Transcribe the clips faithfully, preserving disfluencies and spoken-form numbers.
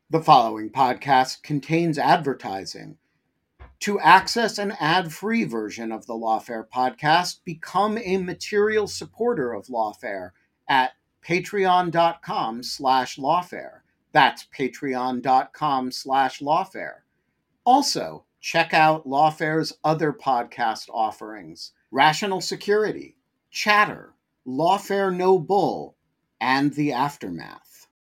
The following podcast contains advertising. To access an ad-free version of the Lawfare podcast, become a material supporter of Lawfare at patreon.com slash lawfare. That's patreon.com slash lawfare. Also, check out Lawfare's other podcast offerings: Rational Security, Chatter, Lawfare No Bull, and The Aftermath.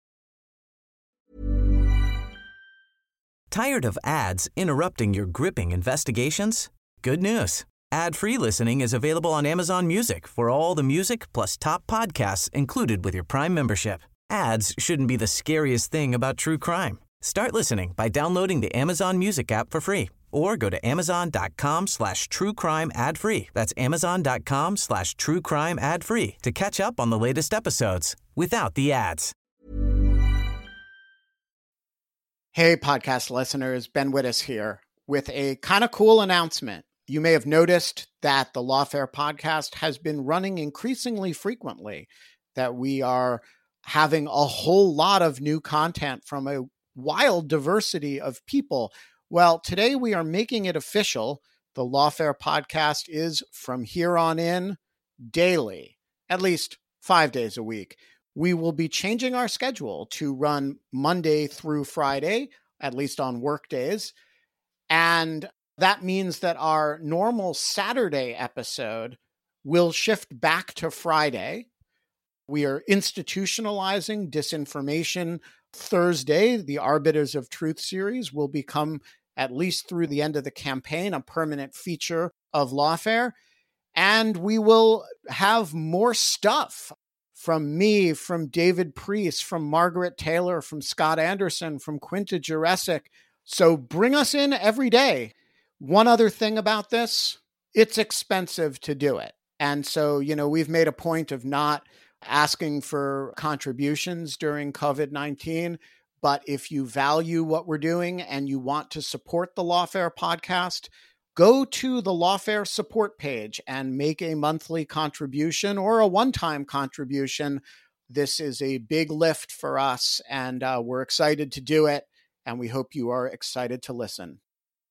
Tired of ads interrupting your gripping investigations? Good news. Ad-free listening is available on Amazon Music for all the music plus top podcasts included with your Prime membership. Ads shouldn't be the scariest thing about true crime. Start listening by downloading the Amazon Music app for free or go to amazon.com slash true crime ad free. That's amazon.com slash true crime ad free to catch up on the latest episodes without the ads. Hey, podcast listeners, Ben Wittes here with a kind of cool announcement. You may have noticed that the Lawfare podcast has been running increasingly frequently, that we are having a whole lot of new content from a wild diversity of people. Well, today we are making it official. The Lawfare podcast is from here on in daily, at least five days a week. We will be changing our schedule to run Monday through Friday, at least on work days. And that means that our normal Saturday episode will shift back to Friday. We are institutionalizing Disinformation Thursday. The Arbiters of Truth series will become, at least through the end of the campaign, a permanent feature of Lawfare. And we will have more stuff from me, from David Priest, from Margaret Taylor, from Scott Anderson, from Quinta Jurecic. So bring us in every day. One other thing about this, it's expensive to do it. And so, you know, we've made a point of not asking for contributions during covid nineteen. But if you value what we're doing and you want to support the Lawfare podcast, go to the Lawfare support page and make a monthly contribution or a one-time contribution. This is a big lift for us, and uh, we're excited to do it, and we hope you are excited to listen.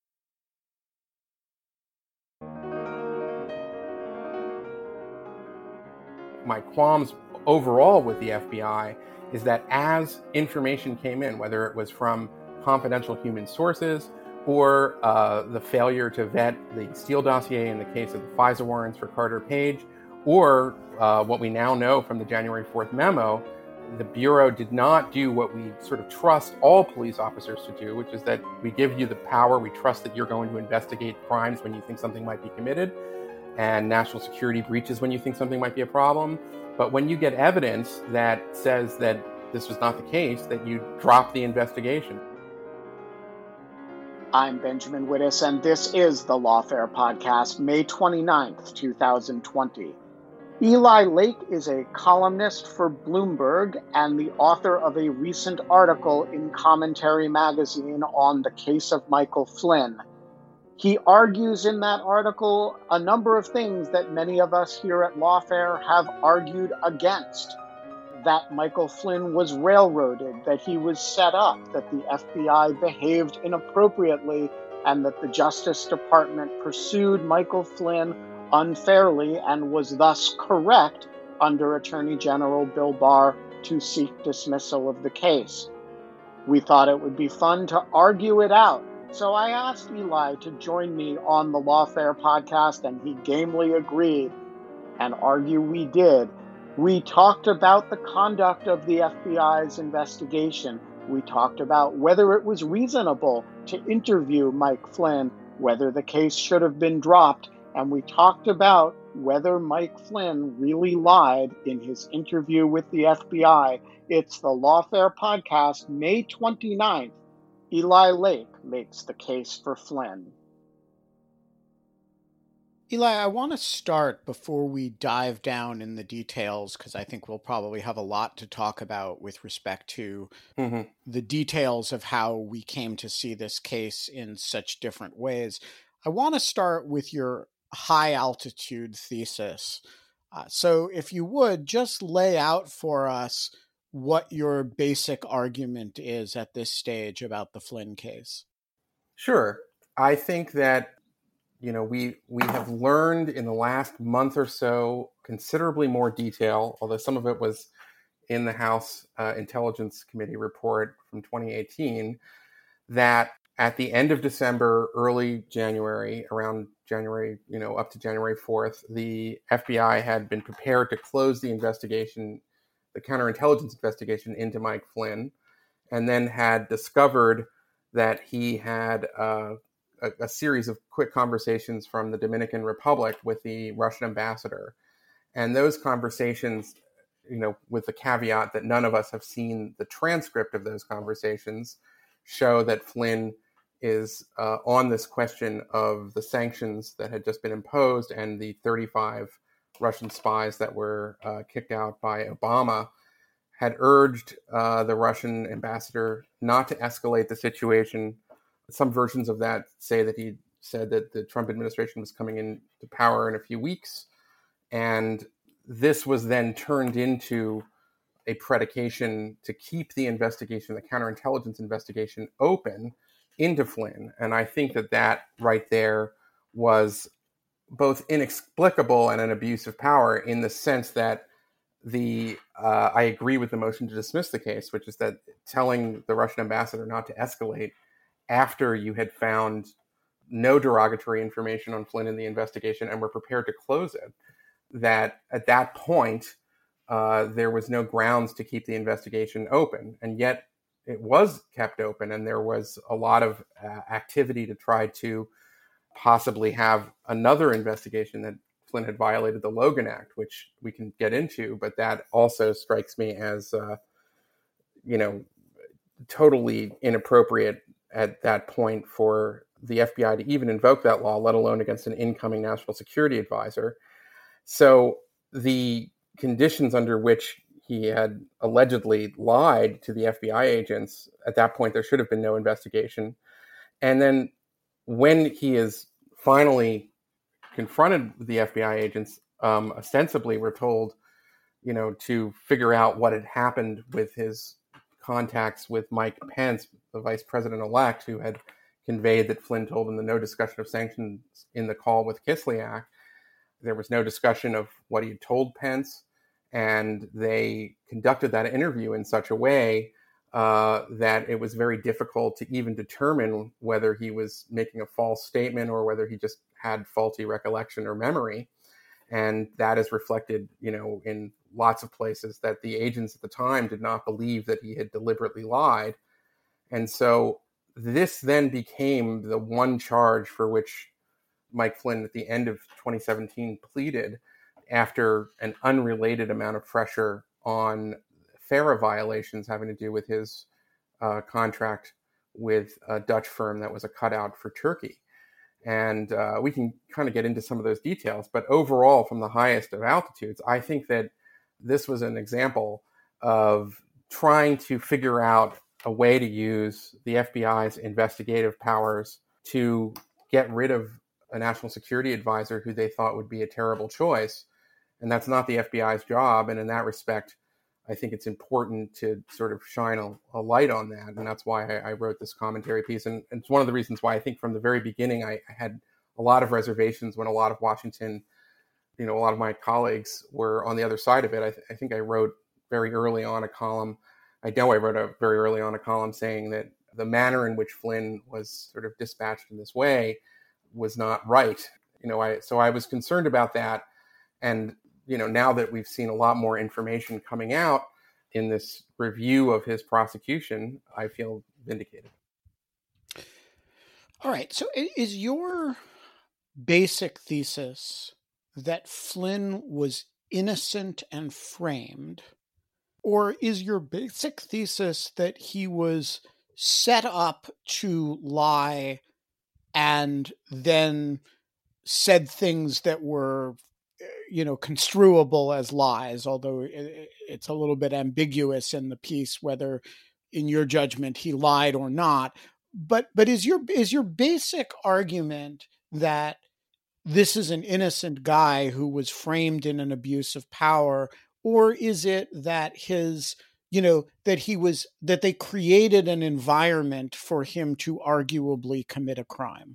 My qualms overall with the F B I is that as information came in, whether it was from confidential human sources or uh, the failure to vet the Steele dossier in the case of the FISA warrants for Carter Page, or uh, what we now know from the January fourth memo, the Bureau did not do what we sort of trust all police officers to do, which is that we give you the power, we trust that you're going to investigate crimes when you think something might be committed, and national security breaches when you think something might be a problem. But when you get evidence that says that this was not the case, that you drop the investigation. I'm Benjamin Wittes, and this is the Lawfare Podcast, May twenty-ninth, twenty twenty. Eli Lake is a columnist for Bloomberg and the author of a recent article in Commentary magazine on the case of Michael Flynn. He argues in that article a number of things that many of us here at Lawfare have argued against. That Michael Flynn was railroaded, that he was set up, that the F B I behaved inappropriately, and that the Justice Department pursued Michael Flynn unfairly and was thus correct under Attorney General Bill Barr to seek dismissal of the case. We thought it would be fun to argue it out, so I asked Eli to join me on the Lawfare podcast, and he gamely agreed, and argue we did. We talked about the conduct of the F B I's investigation. We talked about whether it was reasonable to interview Mike Flynn, whether the case should have been dropped, and we talked about whether Mike Flynn really lied in his interview with the F B I. It's the Lawfare Podcast, May twenty-ninth. Eli Lake makes the case for Flynn. Eli, I want to start before we dive down in the details, because I think we'll probably have a lot to talk about with respect to mm-hmm. the details of how we came to see this case in such different ways. I want to start with your high altitude thesis. Uh, so if you would just lay out for us what your basic argument is at this stage about the Flynn case? Sure. I think that, you know, we we have learned in the last month or so considerably more detail, although some of it was in the House uh, Intelligence Committee report from twenty eighteen, that at the end of December, early January, around January, you know, up to January fourth, the F B I had been prepared to close the investigation, the counterintelligence investigation into Mike Flynn, and then had discovered that he had uh, a, a series of quick conversations from the Dominican Republic with the Russian ambassador. And those conversations, you know, with the caveat that none of us have seen the transcript of those conversations, show that Flynn is uh, on this question of the sanctions that had just been imposed and the thirty-five Russian spies that were uh, kicked out by Obama, had urged uh, the Russian ambassador not to escalate the situation. Some versions of that say that he said that the Trump administration was coming into power in a few weeks. And this was then turned into a predication to keep the investigation, the counterintelligence investigation, open into Flynn. And I think that that right there was both inexplicable and an abuse of power, in the sense that the uh, I agree with the motion to dismiss the case, which is that telling the Russian ambassador not to escalate after you had found no derogatory information on Flynn in the investigation and were prepared to close it, that at that point, uh, there was no grounds to keep the investigation open. And yet it was kept open, and there was a lot of uh, activity to try to possibly have another investigation that Flynn had violated the Logan Act, which we can get into, but that also strikes me as, uh, you know, totally inappropriate at that point for the F B I to even invoke that law, let alone against an incoming national security advisor. So the conditions under which he had allegedly lied to the F B I agents, at that point, there should have been no investigation. And then when he is finally confronted with the F B I agents, um, ostensibly we're told, you know, to figure out what had happened with his contacts with Mike Pence, the vice president-elect, who had conveyed that Flynn told him the no discussion of sanctions in the call with Kislyak. There was no discussion of what he had told Pence, and they conducted that interview in such a way uh, that it was very difficult to even determine whether he was making a false statement or whether he just had faulty recollection or memory. And that is reflected, you know, in lots of places, that the agents at the time did not believe that he had deliberately lied. And so this then became the one charge for which Mike Flynn at the end of twenty seventeen pleaded, after an unrelated amount of pressure on FARA violations having to do with his uh, contract with a Dutch firm that was a cutout for Turkey. And uh, we can kind of get into some of those details. But overall, from the highest of altitudes, I think that this was an example of trying to figure out a way to use the F B I's investigative powers to get rid of a national security advisor who they thought would be a terrible choice. And that's not the F B I's job. And in that respect, I think it's important to sort of shine a, a light on that. And that's why I, I wrote this commentary piece. And, and it's one of the reasons why I think from the very beginning, I, I had a lot of reservations when a lot of Washington, you know, a lot of my colleagues were on the other side of it. I, th- I think I wrote very early on a column. I know I wrote a very early on a column saying that the manner in which Flynn was sort of dispatched in this way was not right. You know, I, so I was concerned about that. And you know, now that we've seen a lot more information coming out in this review of his prosecution, I feel vindicated. All right. So is your basic thesis that Flynn was innocent and framed, or is your basic thesis that he was set up to lie and then said things that were, you know, construable as lies, although it's a little bit ambiguous in the piece whether, in your judgment, he lied or not. But but is your is your basic argument that this is an innocent guy who was framed in an abuse of power, or is it that his you know, that he was, that they created an environment for him to arguably commit a crime?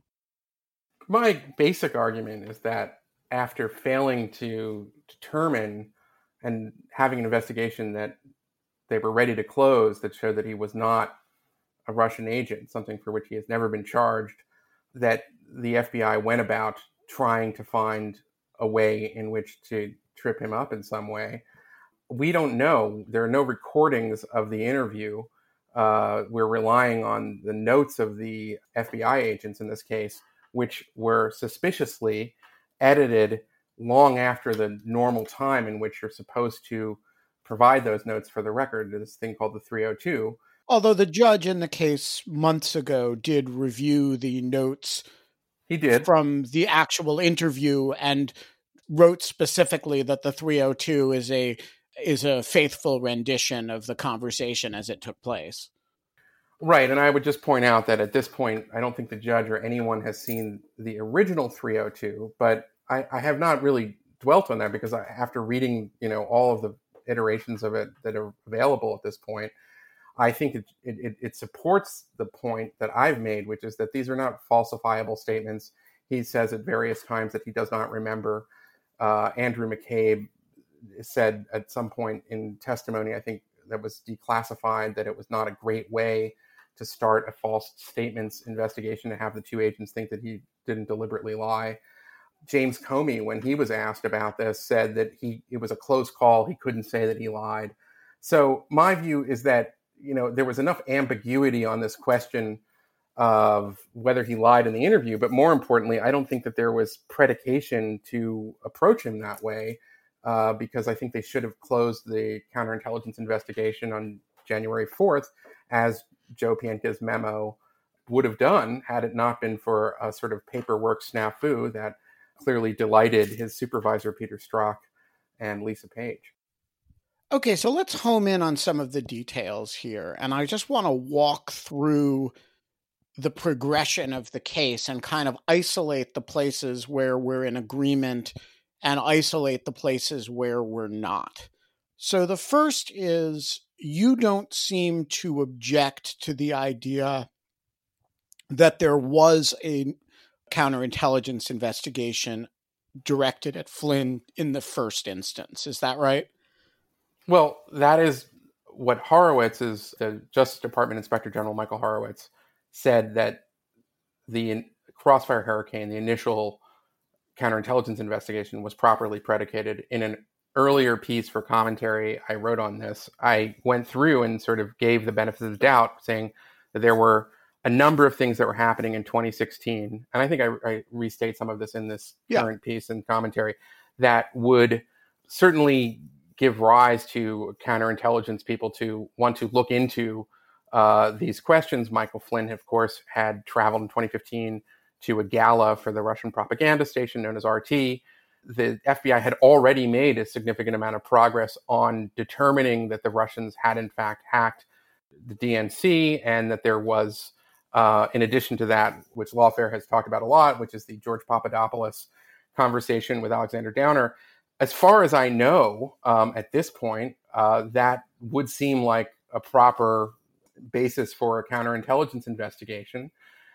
My basic argument is that after failing to determine and having an investigation that they were ready to close that showed that he was not a Russian agent, something for which he has never been charged, that the F B I went about trying to find a way in which to trip him up in some way. We don't know. There are no recordings of the interview. Uh, we're relying on the notes of the F B I agents in this case, which were suspiciously edited long after the normal time in which you're supposed to provide those notes for the record, this thing called the three oh two. Although the judge in the case months ago did review the notes he did from the actual interview and wrote specifically that the three oh two is a is a faithful rendition of the conversation as it took place. Right, and I would just point out that at this point, I don't think the judge or anyone has seen the original three oh two, but I, I have not really dwelt on that because I, after reading, you know, all of the iterations of it that are available at this point, I think it, it, it supports the point that I've made, which is that these are not falsifiable statements. He says at various times that he does not remember. Uh, Andrew McCabe said at some point in testimony, I think that was declassified, that it was not a great way to start a false statements investigation to have the two agents think that he didn't deliberately lie. James Comey, when he was asked about this, said that he it was a close call. He couldn't say that he lied. So my view is that, you know, there was enough ambiguity on this question of whether he lied in the interview. But more importantly, I don't think that there was predication to approach him that way, uh, because I think they should have closed the counterintelligence investigation on January fourth, as Joe Pienka's memo would have done had it not been for a sort of paperwork snafu that clearly delighted his supervisor, Peter Strzok, and Lisa Page. Okay, so let's home in on some of the details here. And I just want to walk through the progression of the case and kind of isolate the places where we're in agreement and isolate the places where we're not. So the first is, you don't seem to object to the idea that there was a counterintelligence investigation directed at Flynn in the first instance. Is that right? Well, that is what Horowitz, is the Justice Department Inspector General Michael Horowitz, said, that the Crossfire Hurricane, the initial counterintelligence investigation, was properly predicated. In an earlier piece for commentary I wrote on this, I went through and sort of gave the benefit of the doubt, saying that there were a number of things that were happening in twenty sixteen, and I think I, I restate some of this in this yeah. current piece and commentary, that would certainly give rise to counterintelligence people to want to look into uh, these questions. Michael Flynn, of course, had traveled in twenty fifteen to a gala for the Russian propaganda station known as R T. The F B I had already made a significant amount of progress on determining that the Russians had in fact hacked the D N C, and that there was, uh, in addition to that, which Lawfare has talked about a lot, which is the George Papadopoulos conversation with Alexander Downer. As far as I know, um, at this point, uh, that would seem like a proper basis for a counterintelligence investigation.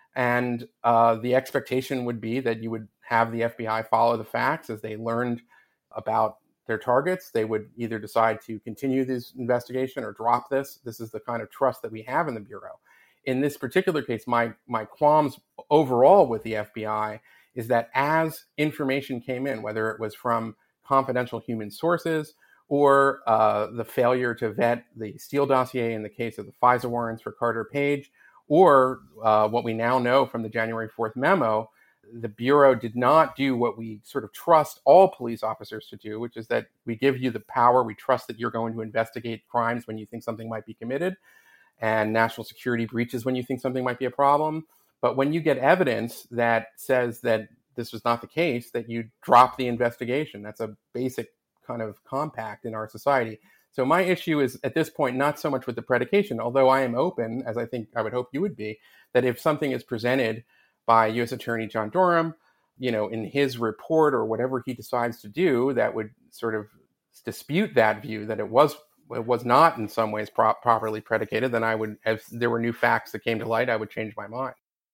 And uh, the expectation would be that you would have the F B I follow the facts as they learned about their targets. They would either decide to continue this investigation or drop this. This is the kind of trust that we have in the Bureau. In this particular case, my my qualms overall with the F B I is that as information came in, whether it was from confidential human sources or uh, the failure to vet the Steele dossier in the case of the FISA warrants for Carter Page, or uh, what we now know from the January fourth memo, the Bureau did not do what we sort of trust all police officers to do, which is that we give you the power, we trust that you're going to investigate crimes when you think something might be committed, and national security breaches when you think something might be a problem. But when you get evidence that says that this was not the case, that you drop the investigation. That's a basic kind of compact in our society. So my issue is at this point, not so much with the predication, although I am open, as I think I would hope you would be, that if something is presented by U S Attorney John Durham, you know, in his report or whatever he decides to do, that would sort of dispute that view that it was it was not in some ways pro- properly predicated, then I would, if there were new facts that came to light, I would change my mind.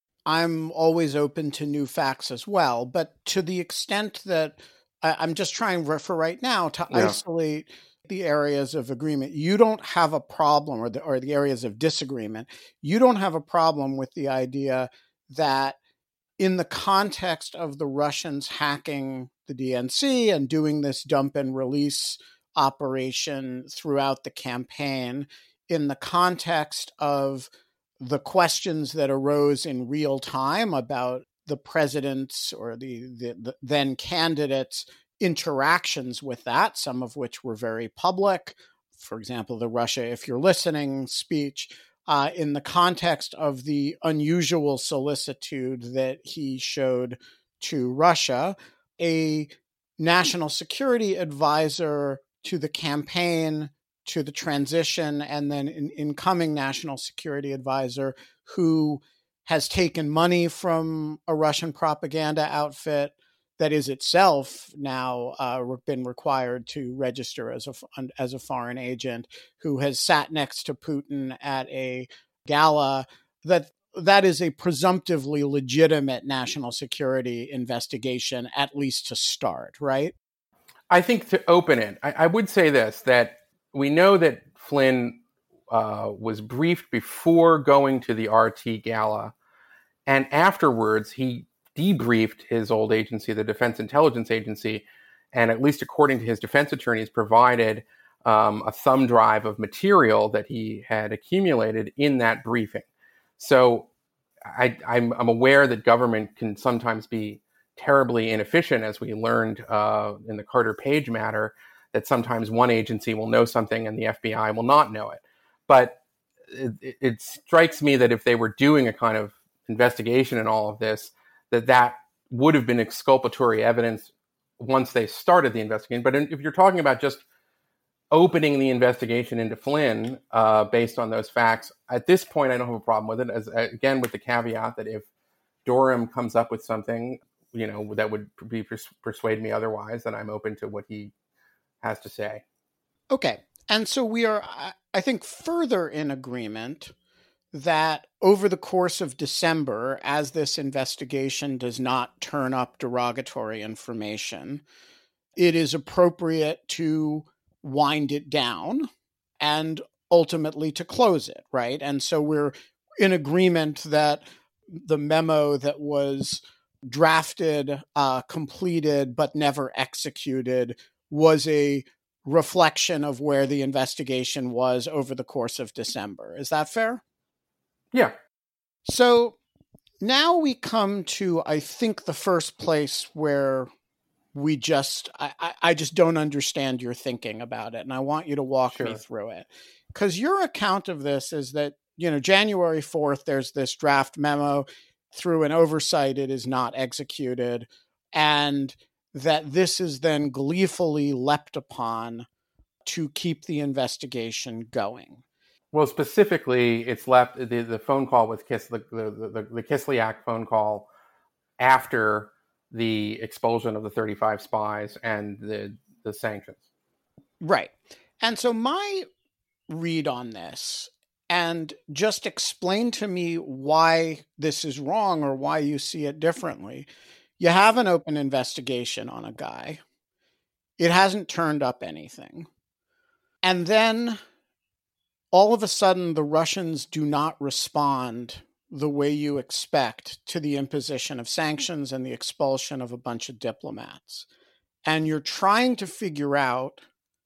I'm always open to new facts as well, but to the extent that I, I'm just trying for right now to Yeah. isolate the areas of agreement, you don't have a problem, or the, or the areas of disagreement, you don't have a problem with the idea that in the context of the Russians hacking the D N C and doing this dump and release operation throughout the campaign, in the context of the questions that arose in real time about the president's or the, the, the then candidates' interactions with that, some of which were very public. For example, the Russia, if you're listening speech, uh, in the context of the unusual solicitude that he showed to Russia, a national security advisor to the campaign, to the transition, and then an incoming national security advisor who has taken money from a Russian propaganda outfit that is itself now uh, been required to register as a, as a foreign agent, who has sat next to Putin at a gala, that that is a presumptively legitimate national security investigation, at least to start, right? I think to open it, I, I would say this, that we know that Flynn uh, was briefed before going to the R T gala, and afterwards he debriefed his old agency, the Defense Intelligence Agency, and at least according to his defense attorneys, provided um, a thumb drive of material that he had accumulated in that briefing. So I, I'm, I'm aware that government can sometimes be terribly inefficient, as we learned uh, in the Carter Page matter, that sometimes one agency will know something and the F B I will not know it. But it, it strikes me that if they were doing a kind of investigation in all of this, that that would have been exculpatory evidence once they started the investigation. But if you're talking about just opening the investigation into Flynn uh, based on those facts, at this point, I don't have a problem with it. As again, with the caveat that if Durham comes up with something, you know, that would be pers- persuade me otherwise, then I'm open to what he has to say. Okay. And so we are, I think, further in agreement that over the course of December, as this investigation does not turn up derogatory information, it is appropriate to wind it down and ultimately to close it, right? And so we're in agreement that the memo that was drafted, uh, completed, but never executed was a reflection of where the investigation was over the course of December. Is that fair? Yeah. So now we come to, I think, the first place where we just, I, I just don't understand your thinking about it. And I want you to walk Sure. me through it. Because your account of this is that, you know, January fourth, there's this draft memo. Through an oversight, it is not executed. And that this is then gleefully leapt upon to keep the investigation going. Well, specifically, it's left the, the phone call with Kiss, the, the, the, the Kislyak phone call after the expulsion of the thirty-five spies and the, the sanctions. Right. And so my read on this, and just explain to me why this is wrong or why you see it differently. You have an open investigation on a guy. It hasn't turned up anything. And then all of a sudden, the Russians do not respond the way you expect to the imposition of sanctions and the expulsion of a bunch of diplomats. And you're trying to figure out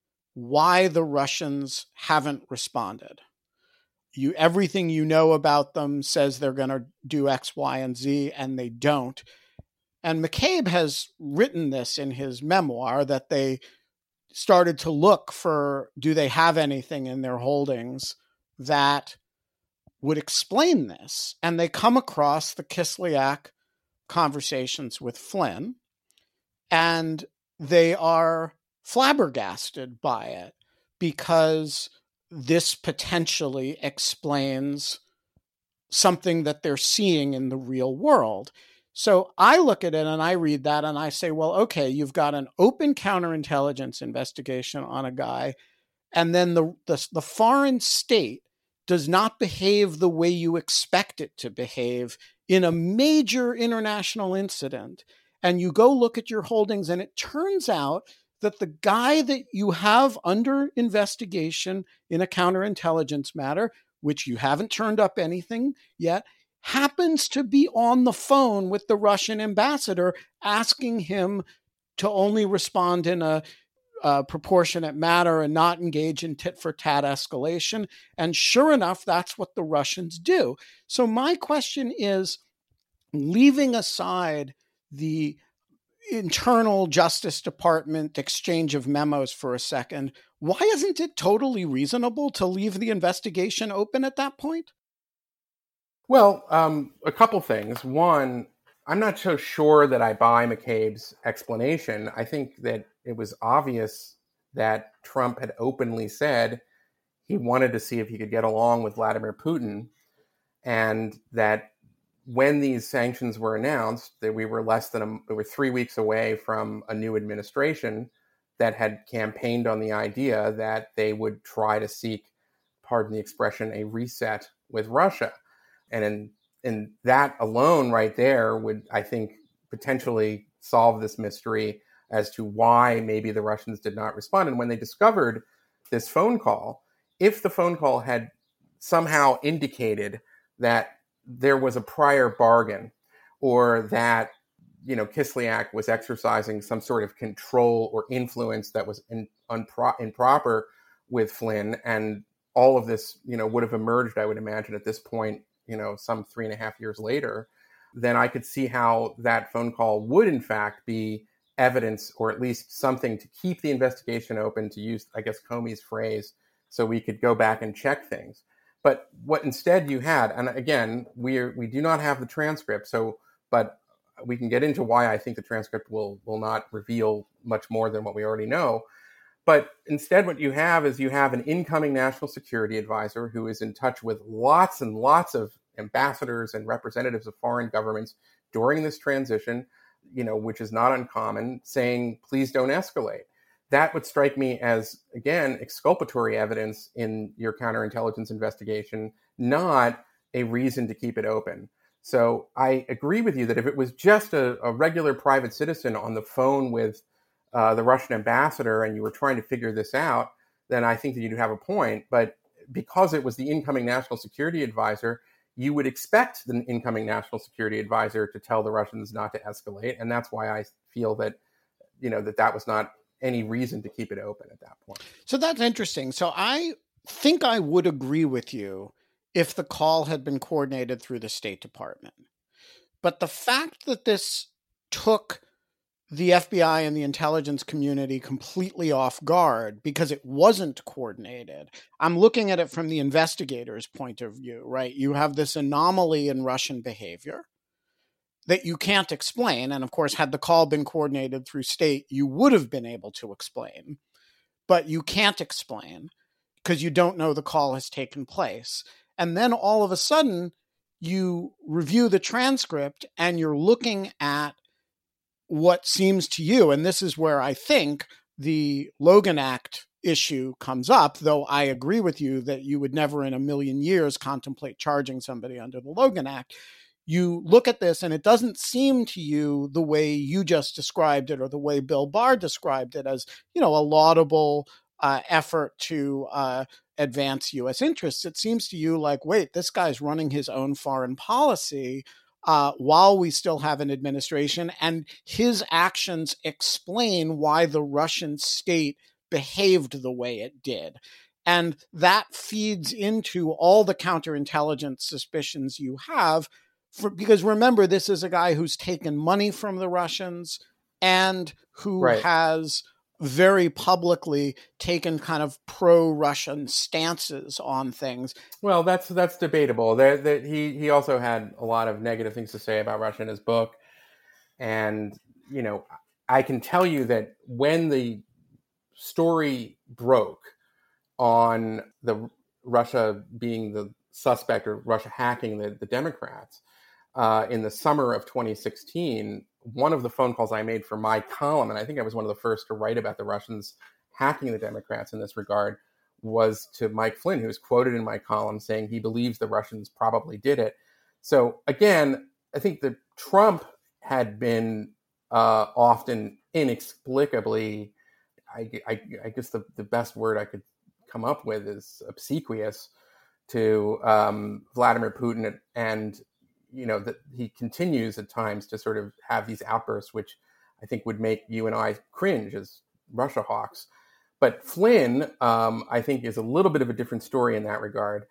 why the Russians haven't responded. You, everything you know about them says they're going to do X, Y, and Z, and they don't. And McCabe has written this in his memoir, that they started to look for, do they have anything in their holdings that would explain this? And they come across the Kislyak conversations with Flynn, and they are flabbergasted by it because this potentially explains something that they're seeing in the real world. So I look at it and I read that and I say, well, okay, you've got an open counterintelligence investigation on a guy and then the, the, the foreign state does not behave the way you expect it to behave in a major international incident, and you go look at your holdings, and it turns out that the guy that you have under investigation in a counterintelligence matter, which you haven't turned up anything yet, happens to be on the phone with the Russian ambassador, asking him to only respond in a uh, proportionate manner and not engage in tit-for-tat escalation. And sure enough, that's what the Russians do. So my question is, leaving aside the internal Justice Department exchange of memos for a second, why isn't it totally reasonable to leave the investigation open at that point? Well, um, a couple things. One, I'm not so sure that I buy McCabe's explanation. I think that it was obvious that Trump had openly said he wanted to see if he could get along with Vladimir Putin, and that when these sanctions were announced, that we were less than a, we were three weeks away from a new administration that had campaigned on the idea that they would try to seek, pardon the expression, a reset with Russia. And in, in that alone right there would, I think, potentially solve this mystery as to why maybe the Russians did not respond. And when they discovered this phone call, if the phone call had somehow indicated that there was a prior bargain, or that, you know, Kislyak was exercising some sort of control or influence that was in, unpro- improper with Flynn, and all of this, you know, would have emerged, I would imagine, at this point, you know, some three and a half years later, then I could see how that phone call would, in fact, be evidence, or at least something to keep the investigation open, to use, I guess, Comey's phrase, so we could go back and check things. But what instead you had, and again, we we do not have the transcript, so, but we can get into why I think the transcript will will not reveal much more than what we already know. But instead, what you have is you have an incoming national security advisor who is in touch with lots and lots of ambassadors and representatives of foreign governments during this transition, you know, which is not uncommon, saying, please don't escalate. That would strike me as, again, exculpatory evidence in your counterintelligence investigation, not a reason to keep it open. So I agree with you that if it was just a, a regular private citizen on the phone with uh, the Russian ambassador and you were trying to figure this out, then I think that you'd have a point. But because it was the incoming national security advisor, you would expect the incoming national security advisor to tell the Russians not to escalate. And that's why I feel that, you know, that that was not any reason to keep it open at that point. So that's interesting. So I think I would agree with you if the call had been coordinated through the State Department. But the fact that this took the F B I and the intelligence community completely off guard because it wasn't coordinated, I'm looking at it from the investigator's point of view, right? You have this anomaly in Russian behavior that you can't explain. And of course, had the call been coordinated through state, you would have been able to explain, but you can't explain because you don't know the call has taken place. And then all of a sudden, you review the transcript and you're looking at what seems to you, and this is where I think the Logan Act issue comes up, though I agree with you that you would never in a million years contemplate charging somebody under the Logan Act. You look at this and it doesn't seem to you the way you just described it, or the way Bill Barr described it, as, you know, a laudable uh, effort to uh, advance U S interests. It seems to you like, wait, this guy's running his own foreign policy uh, while we still have an administration, and his actions explain why the Russian state behaved the way it did. And that feeds into all the counterintelligence suspicions you have. For, because remember, this is a guy who's taken money from the Russians and who Right. has very publicly taken kind of pro-Russian stances on things. Well, that's that's debatable. That that he he also had a lot of negative things to say about Russia in his book, and you know, I can tell you that when the story broke on the Russia being the suspect, or Russia hacking the, the Democrats uh, in the summer of twenty sixteen, one of the phone calls I made for my column, and I think I was one of the first to write about the Russians hacking the Democrats in this regard, was to Mike Flynn, who's quoted in my column saying he believes the Russians probably did it. So again, I think that Trump had been uh, often inexplicably, I, I, I guess the, the best word I could come up with is obsequious to um, Vladimir Putin. And, you know, that he continues at times to sort of have these outbursts, which I think would make you and I cringe as Russia hawks. But Flynn, um, I think, is a little bit of a different story in that regard,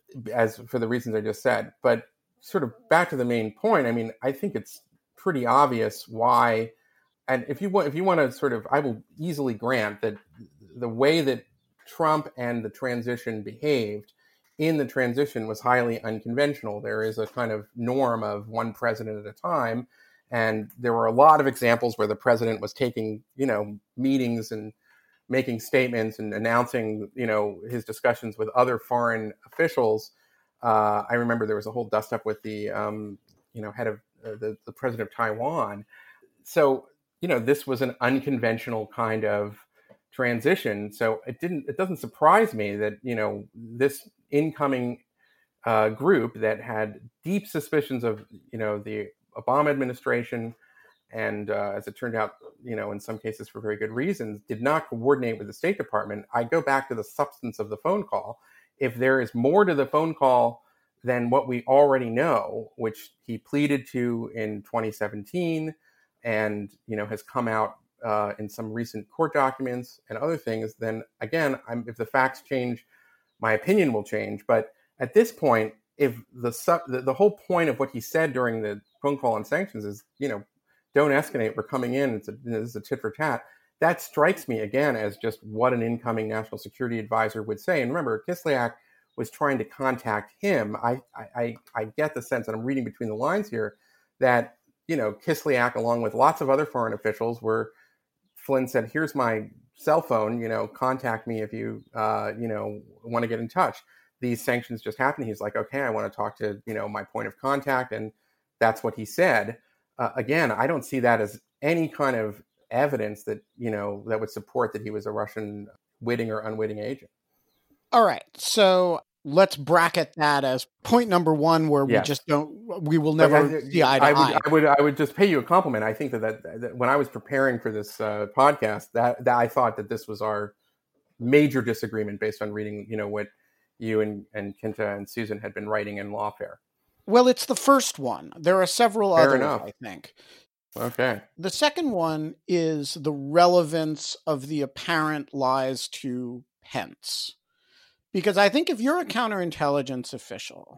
as for the reasons I just said. But sort of back to the main point, I mean, I think it's pretty obvious why. And if you want, if you want to sort of, I will easily grant that the way that Trump and the transition behaved in the transition was highly unconventional. There is a kind of norm of one president at a time. And there were a lot of examples where the president was taking, you know, meetings and making statements and announcing, you know, his discussions with other foreign officials. Uh, I remember there was a whole dust up with the, um, you know, head of uh, the, the president of Taiwan. So, you know, this was an unconventional kind of transition. So it didn't, it doesn't surprise me that, you know, this incoming uh, group that had deep suspicions of, you know, the Obama administration, and uh, as it turned out, you know, in some cases for very good reasons, did not coordinate with the State Department. I go back to the substance of the phone call. If there is more to the phone call than what we already know, which he pleaded to in twenty seventeen, and, you know, has come out uh, in some recent court documents and other things, then again, I'm, if the facts change, my opinion will change. But at this point, if the, the the whole point of what he said during the phone call on sanctions is, you know, don't escalate, we're coming in, it's a, this is a tit for tat, that strikes me again as just what an incoming national security advisor would say. And remember, Kislyak was trying to contact him. I, I, I get the sense, and I'm reading between the lines here, that, you know, Kislyak, along with lots of other foreign officials, were, Flynn said, here's my cell phone, you know, contact me if you, uh, you know, want to get in touch. These sanctions just happened. He's like, okay, I want to talk to, you know, my point of contact. And that's what he said. Uh, again, I don't see that as any kind of evidence that, you know, that would support that he was a Russian witting or unwitting agent. All right. So let's bracket that as point number one, where yes. we just don't, we will never but, uh, see eye to I would, eye. I would, I would just pay you a compliment. I think that, that, that when I was preparing for this uh, podcast, that, that I thought that this was our major disagreement based on reading, you know, what you and, and Kinta and Susan had been writing in Lawfare. Well, it's the first one. There are several Fair others, enough. I think. Okay. The second one is the relevance of the apparent lies to Pence. Because I think if you're a counterintelligence official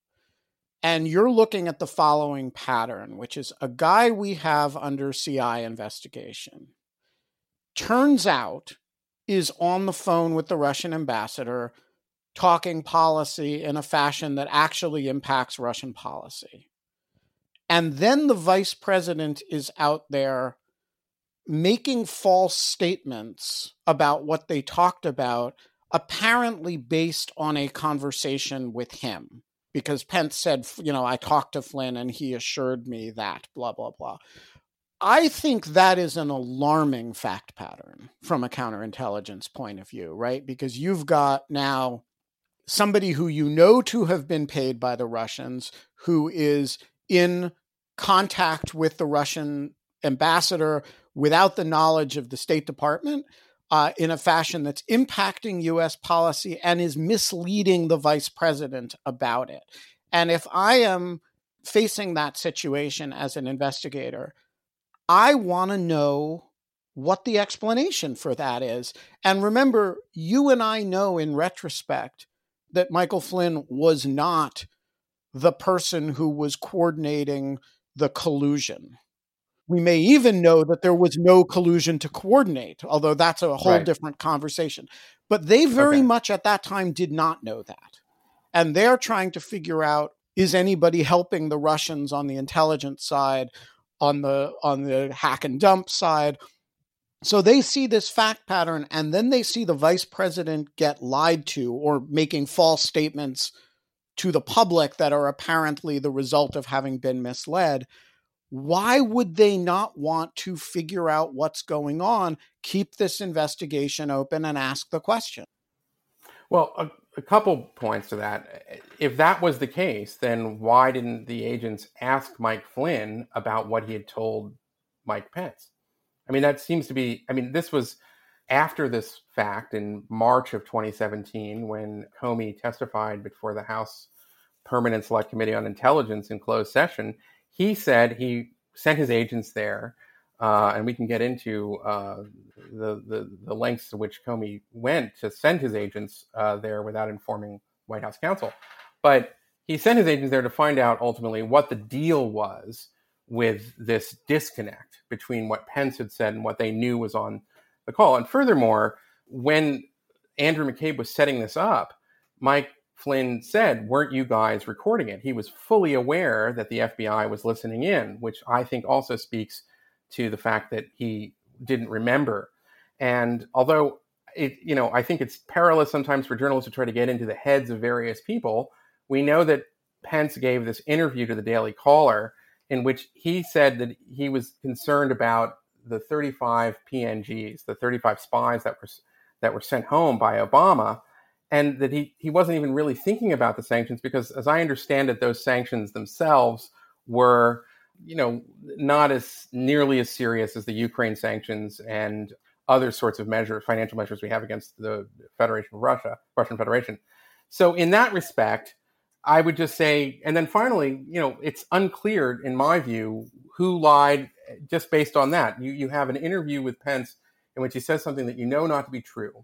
and you're looking at the following pattern, which is a guy we have under C I investigation, turns out is on the phone with the Russian ambassador talking policy in a fashion that actually impacts Russian policy. And then the vice president is out there making false statements about what they talked about, apparently based on a conversation with him. Because Pence said, you know, I talked to Flynn and he assured me that, blah, blah, blah. I think that is an alarming fact pattern from a counterintelligence point of view, right? Because you've got now somebody who you know to have been paid by the Russians, who is in contact with the Russian ambassador without the knowledge of the State Department, uh, in a fashion that's impacting U S policy and is misleading the vice president about it. And if I am facing that situation as an investigator, I want to know what the explanation for that is. And remember, you and I know in retrospect that Michael Flynn was not the person who was coordinating the collusion. We may even know that there was no collusion to coordinate, although that's a whole right. different conversation. But they very okay. much at that time did not know that. And they're trying to figure out, is anybody helping the Russians on the intelligence side, on the on the hack and dump side? So they see this fact pattern, and then they see the vice president get lied to or making false statements to the public that are apparently the result of having been misled. Why would they not want to figure out what's going on, keep this investigation open, and ask the question? Well, a, a couple points to that. If that was the case, then why didn't the agents ask Mike Flynn about what he had told Mike Pence? I mean, that seems to be, I mean, this was after this fact in March of twenty seventeen, when Comey testified before the House Permanent Select Committee on Intelligence in closed session. He said he sent his agents there, uh, and we can get into uh, the, the the lengths to which Comey went to send his agents uh, there without informing White House counsel. But he sent his agents there to find out ultimately what the deal was with this disconnect between what Pence had said and what they knew was on the call. And furthermore, when Andrew McCabe was setting this up, Mike Flynn said, weren't you guys recording it? He was fully aware that the F B I was listening in, which I think also speaks to the fact that he didn't remember. And although it, you know, I think it's perilous sometimes for journalists to try to get into the heads of various people, we know that Pence gave this interview to the Daily Caller in which he said that he was concerned about the thirty-five P N Gs, the thirty-five spies that were that were sent home by Obama, and that he, he wasn't even really thinking about the sanctions because, as I understand it, those sanctions themselves were, you know, not as nearly as serious as the Ukraine sanctions and other sorts of measures, financial measures we have against the Federation of Russia, Russian Federation. So in that respect, I would just say, and then finally, you know, it's unclear, in my view, who lied just based on that. You you have an interview with Pence in which he says something that you know not to be true.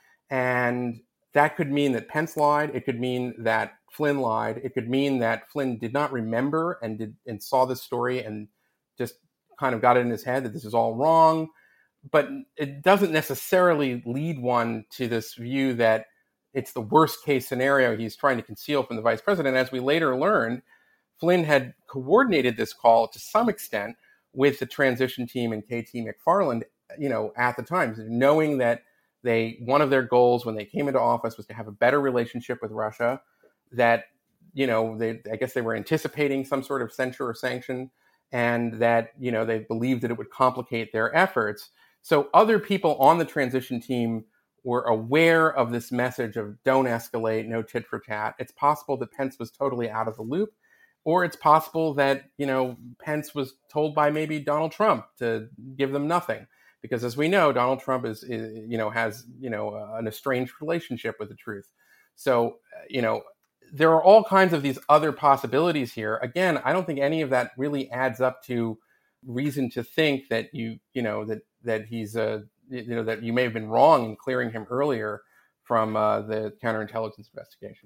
And that could mean that Pence lied. It could mean that Flynn lied. It could mean that Flynn did not remember and did and saw this story and just kind of got it in his head that this is all wrong. But it doesn't necessarily lead one to this view that it's the worst case scenario he's trying to conceal from the vice president. As we later learned, Flynn had coordinated this call to some extent with the transition team and K T McFarland, you know, at the time, knowing that they, one of their goals when they came into office was to have a better relationship with Russia, that, you know, they, I guess they were anticipating some sort of censure or sanction, and that, you know, they believed that it would complicate their efforts. So other people on the transition team were aware of this message of don't escalate, no tit for tat. It's possible that Pence was totally out of the loop, or it's possible that, you know, Pence was told by maybe Donald Trump to give them nothing. Because as we know, Donald Trump is, is you know, has, you know, an estranged relationship with the truth. So, you know, there are all kinds of these other possibilities here. Again, I don't think any of that really adds up to reason to think that you, you know, that, that he's a, you know, that you may have been wrong in clearing him earlier from uh, the counterintelligence investigation.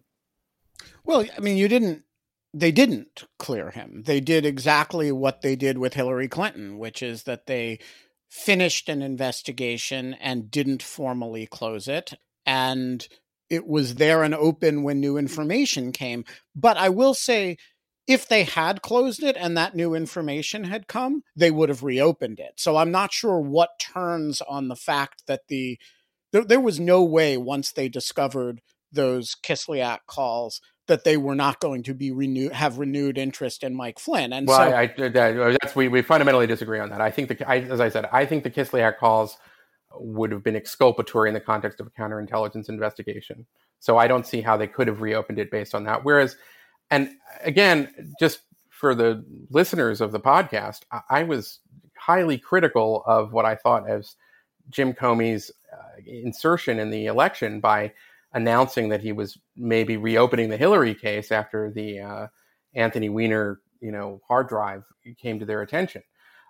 Well, I mean, you didn't, they didn't clear him. They did exactly what they did with Hillary Clinton, which is that they finished an investigation and didn't formally close it. And it was there and open when new information came. But I will say, if they had closed it and that new information had come, they would have reopened it. So I'm not sure what turns on the fact that the there, there was no way once they discovered those Kislyak calls that they were not going to be renewed, have renewed interest in Mike Flynn. And well, so I, I, that's, we, we fundamentally disagree on that. I think the, I, as I said, I think the Kislyak calls would have been exculpatory in the context of a counterintelligence investigation. So I don't see how they could have reopened it based on that. Whereas, and again, just for the listeners of the podcast, I, I was highly critical of what I thought as Jim Comey's uh, insertion in the election by announcing that he was maybe reopening the Hillary case after the uh, Anthony Weiner, you know, hard drive came to their attention.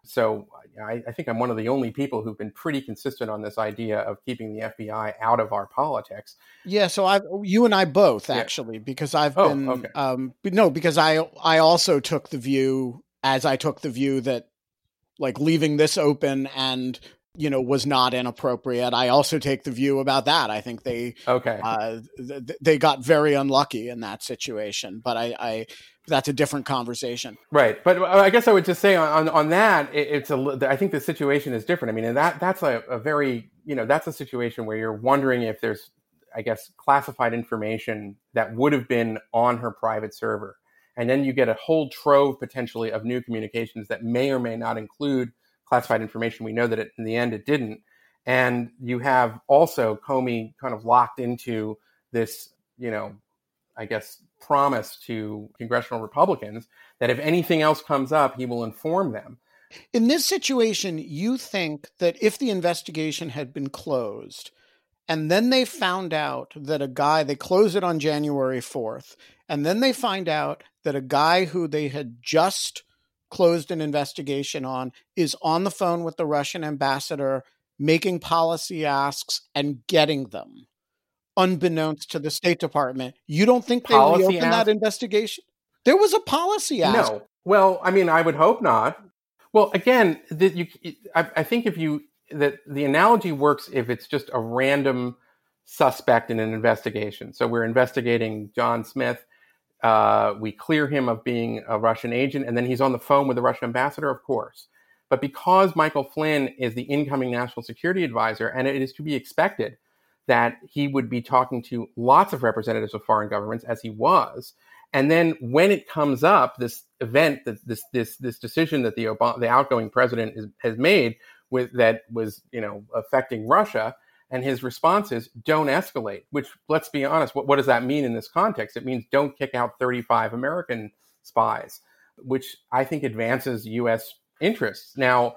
So I, I think I'm one of the only people who've been pretty consistent on this idea of keeping the F B I out of our politics. Yeah, so I, you and I both actually, yeah. because I've oh, been, okay. um, no, because I, I also took the view, as I took the view that, like, leaving this open and, you know, was not inappropriate. I also take the view about that. I think they, okay, uh, th- they got very unlucky in that situation. But I, I, that's a different conversation, right? But I guess I would just say on on that, it, it's a. I think the situation is different. I mean, and that that's a, a very, you know, that's a situation where you're wondering if there's, I guess, classified information that would have been on her private server, and then you get a whole trove potentially of new communications that may or may not include classified information. We know that it, in the end it didn't. And you have also Comey kind of locked into this, you know, I guess, promise to congressional Republicans that if anything else comes up, he will inform them. In this situation, you think that if the investigation had been closed, and then they found out that a guy, they closed it on January fourth, and then they find out that a guy who they had just closed an investigation on is on the phone with the Russian ambassador, making policy asks and getting them, unbeknownst to the State Department. You don't think they Policy reopened ask? that investigation? There was a policy ask. No. Well, I mean, I would hope not. Well, again, that you, I, I think if you, that the analogy works if it's just a random suspect in an investigation. So we're investigating John Smith. Uh, we clear him of being a Russian agent, and then he's on the phone with the Russian ambassador, of course. But because Michael Flynn is the incoming national security advisor, and it is to be expected that he would be talking to lots of representatives of foreign governments, as he was, and then when it comes up, this event, that this this this decision that the Obama, the outgoing president is, has made with that was, you know, affecting Russia, and his response is don't escalate. Which, let's be honest, what, what does that mean in this context? It means don't kick out thirty-five American spies, which I think advances U S interests. Now,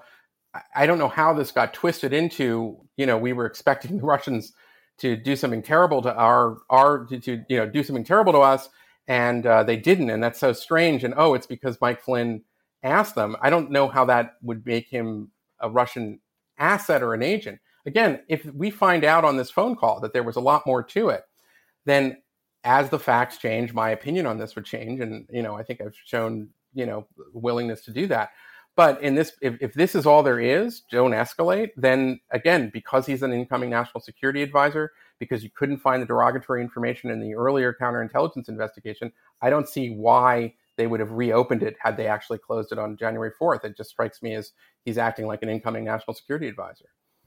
I don't know how this got twisted into, you know, we were expecting the Russians to do something terrible to our our to, to you know do something terrible to us. And uh, they didn't, and that's so strange. And oh, it's because Mike Flynn asked them. I don't know how that would make him a Russian asset or an agent. Again, if we find out on this phone call that there was a lot more to it, then as the facts change, my opinion on this would change. And, you know, I think I've shown, you know, willingness to do that. But in this, if, if this is all there is, don't escalate, then again, because he's an incoming national security advisor, because you couldn't find the derogatory information in the earlier counterintelligence investigation, I don't see why they would have reopened it had they actually closed it on January fourth. It just strikes me as he's acting like an incoming national security advisor.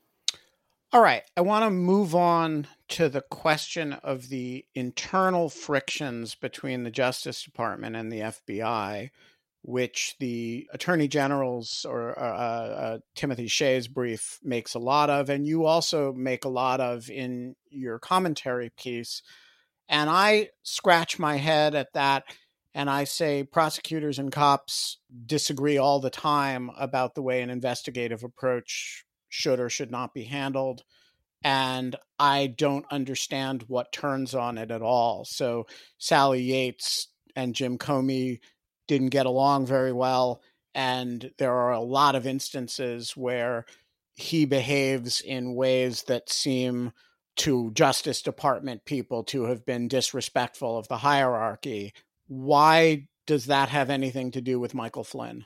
All right. I want to move on to the question of the internal frictions between the Justice Department and the F B I, which the Attorney General's or uh, uh, Timothy Shea's brief makes a lot of, and you also make a lot of in your commentary piece. And I scratch my head at that, and I say prosecutors and cops disagree all the time about the way an investigative approach should or should not be handled. And I don't understand what turns on it at all. So Sally Yates and Jim Comey didn't get along very well. And there are a lot of instances where he behaves in ways that seem to Justice Department people to have been disrespectful of the hierarchy. Why does that have anything to do with Michael Flynn?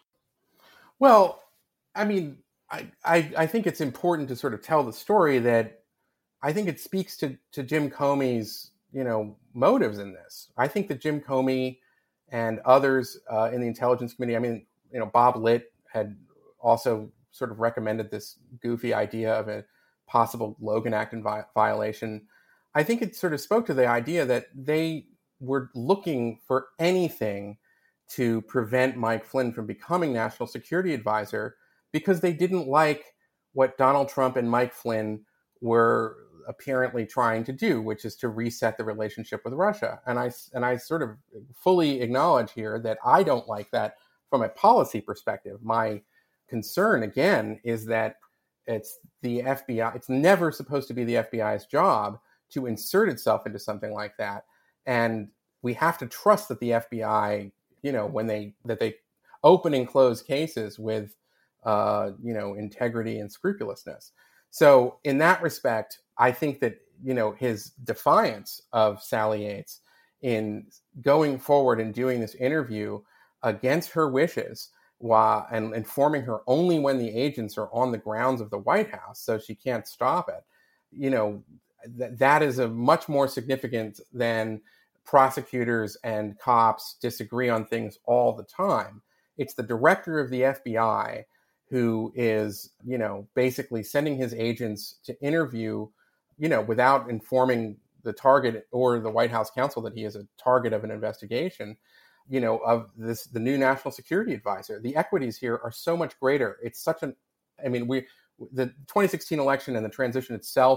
Well, I mean, I, I, I think it's important to sort of tell the story that I think it speaks to, to Jim Comey's, you know, motives in this. I think that Jim Comey and others uh, in the Intelligence Committee, I mean, you know, Bob Litt had also sort of recommended this goofy idea of a possible Logan Act vi- violation. I think it sort of spoke to the idea that they were looking for anything to prevent Mike Flynn from becoming National Security Advisor because they didn't like what Donald Trump and Mike Flynn were apparently trying to do, which is to reset the relationship with Russia. And I, and I sort of fully acknowledge here that I don't like that from a policy perspective. My concern, again, is that it's the F B I. It's never supposed to be the F B I's job to insert itself into something like that. And we have to trust that the F B I, you know, when they, that they open and close cases with, uh, you know, integrity and scrupulousness. So in that respect, I think that, you know, his defiance of Sally Yates in going forward and doing this interview against her wishes while, and informing her only when the agents are on the grounds of the White House, so she can't stop it, you know, th- that is a much more significant than prosecutors and cops disagree on things all the time. It's the director of the F B I who is, you know, basically sending his agents to interview, you know, without informing the target or the White House counsel that he is a target of an investigation, you know, of this, the new national security advisor. The equities here are so much greater. It's such an, I mean, we, the twenty sixteen election and the transition itself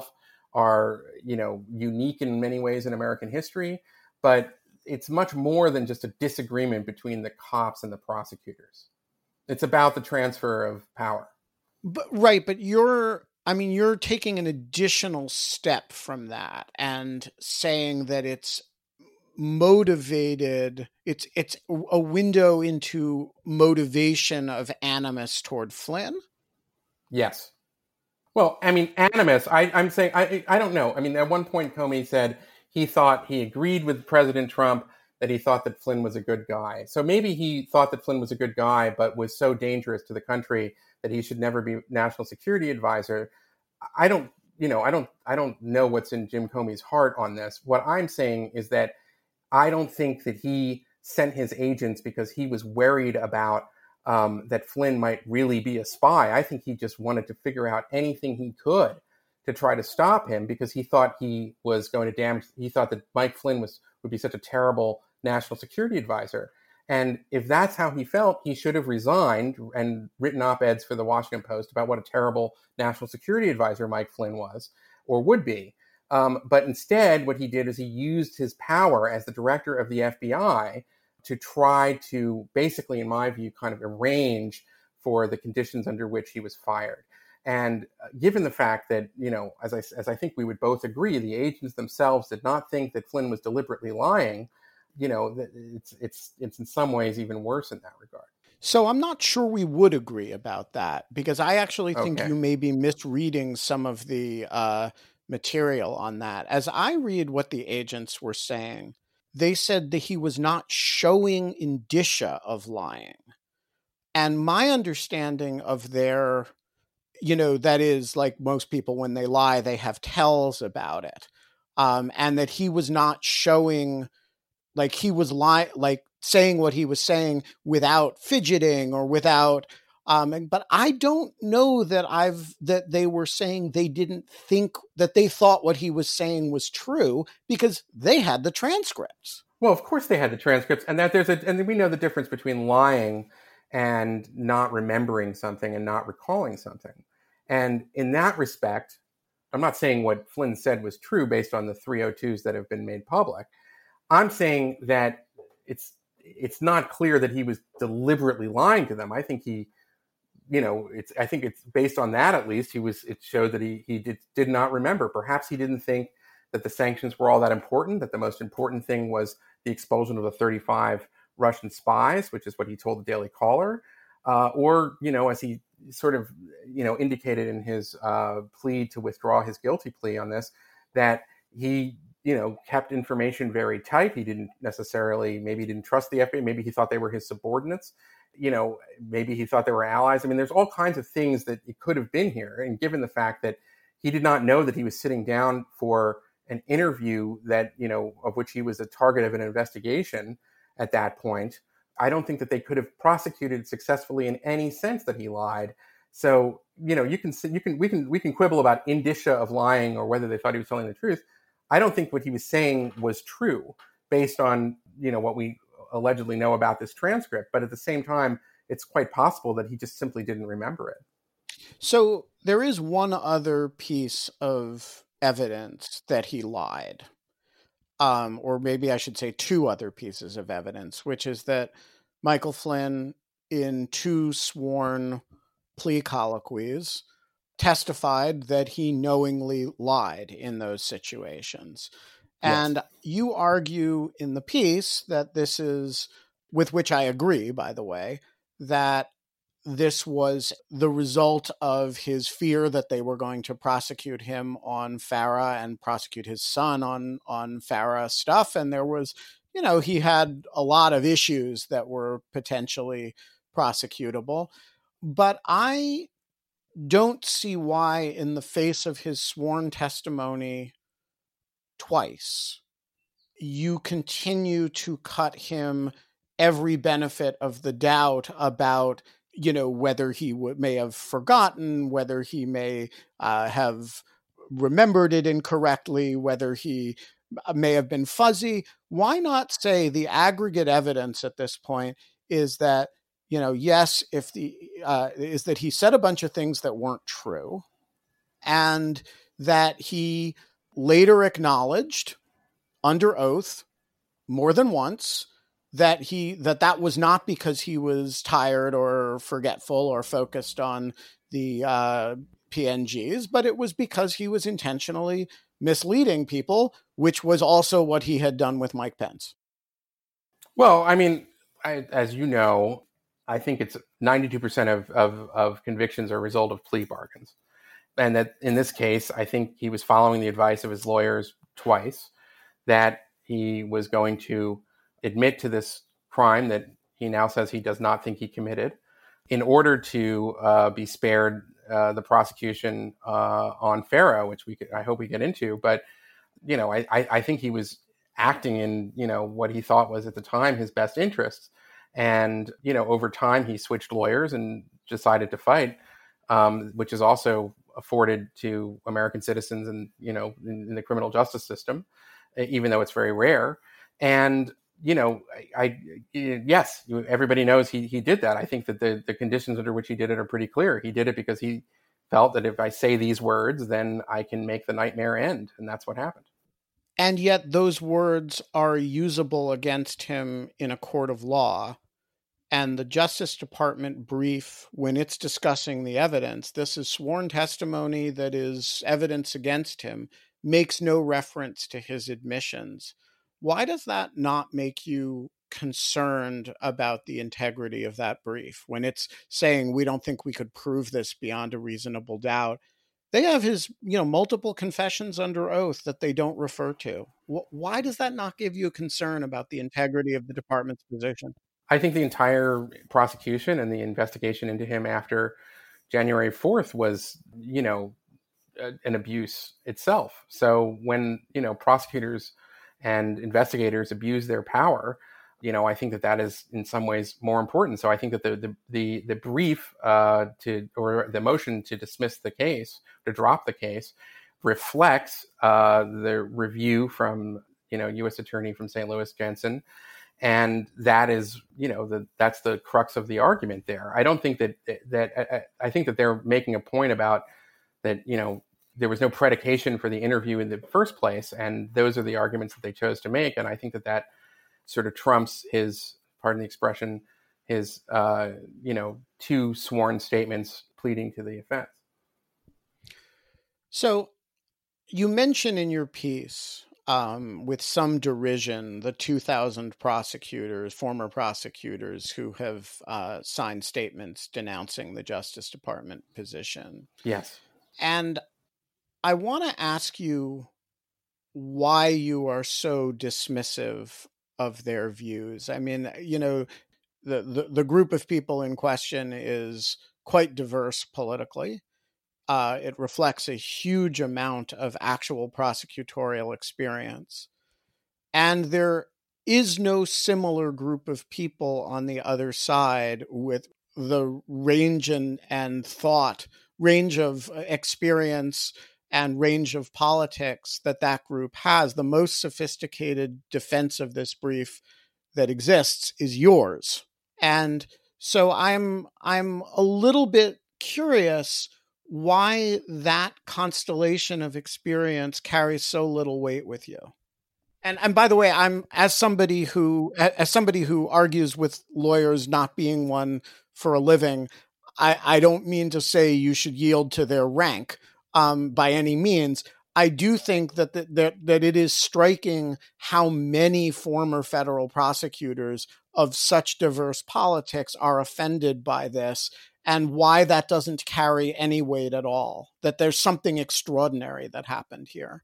are, you know, unique in many ways in American history, but it's much more than just a disagreement between the cops and the prosecutors. It's about the transfer of power. But right, but you're, I mean, you're taking an additional step from that and saying that it's motivated, it's it's a window into motivation of animus toward Flynn? Yes. Well, I mean, animus, I, I'm saying, I I don't know. I mean, at one point, Comey said he thought he agreed with President Trump, that he thought that Flynn was a good guy. So maybe he thought that Flynn was a good guy, but was so dangerous to the country that he should never be national security advisor. I don't, you know, I don't, I don't know what's in Jim Comey's heart on this. What I'm saying is that I don't think that he sent his agents because he was worried about um, that Flynn might really be a spy. I think he just wanted to figure out anything he could to try to stop him because he thought he was going to damage, he thought that Mike Flynn was would be such a terrible national security advisor. And if that's how he felt, he should have resigned and written op-eds for the Washington Post about what a terrible national security advisor Mike Flynn was or would be. Um, but instead, what he did is he used his power as the director of the F B I to try to basically, in my view, kind of arrange for the conditions under which he was fired. And uh, given the fact that, you know, as I, as I think we would both agree, the agents themselves did not think that Flynn was deliberately lying, you know, it's it's it's in some ways even worse in that regard. So I'm not sure we would agree about that, because I actually think Okay. you may be misreading some of the uh, material on that. As I read what the agents were saying, they said that he was not showing indicia of lying. And my understanding of their, you know, that is, like most people, when they lie, they have tells about it. Um, and that he was not showing, like he was lying, like saying what he was saying without fidgeting or without, um, and, but I don't know that I've, that they were saying they didn't think, that they thought what he was saying was true, because they had the transcripts. Well, of course they had the transcripts, and that there's a, and we know the difference between lying and not remembering something and not recalling something. And in that respect, I'm not saying what Flynn said was true based on the three oh twos that have been made public. I'm saying that it's it's not clear that he was deliberately lying to them. I think he, you know, it's I think it's based on that at least. He was it showed that he he did did not remember. Perhaps he didn't think that the sanctions were all that important, that the most important thing was the expulsion of the thirty-five Russian spies, which is what he told the Daily Caller. Uh, or, you know, as he sort of, you know, indicated in his uh, plea to withdraw his guilty plea on this, that he, you know, kept information very tight. He didn't necessarily, maybe he didn't trust the F B I. Maybe he thought they were his subordinates. You know, maybe he thought they were allies. I mean, there's all kinds of things that it could have been here. And given the fact that he did not know that he was sitting down for an interview that, you know, of which he was a target of an investigation at that point, I don't think that they could have prosecuted successfully in any sense that he lied. So, you know, you can you can we can we can quibble about indicia of lying or whether they thought he was telling the truth. I don't think what he was saying was true based on, you know, what we allegedly know about this transcript. But at the same time, it's quite possible that he just simply didn't remember it. So there is one other piece of evidence that he lied. Um, or maybe I should say two other pieces of evidence, which is that Michael Flynn, in two sworn plea colloquies, testified that he knowingly lied in those situations. Yes. And you argue in the piece that this is, with which I agree, by the way, that this was the result of his fear that they were going to prosecute him on FARA and prosecute his son on, on FARA stuff. And there was, you know, he had a lot of issues that were potentially prosecutable. But I don't see why, in the face of his sworn testimony twice, you continue to cut him every benefit of the doubt about, you know, whether he w- may have forgotten, whether he may uh, have remembered it incorrectly, whether he may have been fuzzy. Why not say the aggregate evidence at this point is that, you know, yes, if the uh, is that he said a bunch of things that weren't true, and that he later acknowledged under oath more than once that he that that was not because he was tired or forgetful or focused on the uh, P N Gs, but it was because he was intentionally misleading people, which was also what he had done with Mike Pence. Well, I mean, I, as you know, I think it's ninety-two percent of, of, of convictions are a result of plea bargains. And that in this case, I think he was following the advice of his lawyers twice, that he was going to admit to this crime that he now says he does not think he committed in order to uh, be spared uh, the prosecution uh, on Farrow, which we could, I hope we get into. But, you know, I, I think he was acting in, you know, what he thought was at the time his best interests. And, you know, over time, he switched lawyers and decided to fight, um, which is also afforded to American citizens and, you know, in, in the criminal justice system, even though it's very rare. And, you know, I, I yes, everybody knows he he did that. I think that the, the conditions under which he did it are pretty clear. He did it because he felt that if I say these words, then I can make the nightmare end. And that's what happened. And yet those words are usable against him in a court of law. And the Justice Department brief, when it's discussing the evidence, this is sworn testimony that is evidence against him, makes no reference to his admissions. Why does that not make you concerned about the integrity of that brief when it's saying we don't think we could prove this beyond a reasonable doubt? They have his, you know, multiple confessions under oath that they don't refer to. Why does that not give you a concern about the integrity of the department's position? I think the entire prosecution and the investigation into him after January fourth was, you know, a, an abuse itself. So when, you know, prosecutors and investigators abuse their power, you know, I think that that is in some ways more important. So I think that the the the, the brief uh, to or the motion to dismiss the case, to drop the case, reflects uh, the review from, you know, U S Attorney from Saint Louis, Jensen. And that is, you know, the, that's the crux of the argument there. I don't think that, that I, I think that they're making a point about that, you know, there was no predication for the interview in the first place. And those are the arguments that they chose to make. And I think that that sort of trumps his, pardon the expression, his, uh, you know, two sworn statements pleading to the offense. So you mention in your piece, Um, with some derision, the two thousand prosecutors, former prosecutors who have uh, signed statements denouncing the Justice Department position. Yes. And I want to ask you why you are so dismissive of their views. I mean, you know, the, the, the group of people in question is quite diverse politically. Uh, it reflects a huge amount of actual prosecutorial experience. And there is no similar group of people on the other side with the range and, and thought, range of experience and range of politics that that group has. The most sophisticated defense of this brief that exists is yours. And so I'm I'm a little bit curious why that constellation of experience carries so little weight with you. And and by the way, I'm as somebody who as somebody who argues with lawyers not being one for a living, I, I don't mean to say you should yield to their rank um, by any means. I do think that, the, that that it is striking how many former federal prosecutors of such diverse politics are offended by this, and why that doesn't carry any weight at all, that there's something extraordinary that happened here.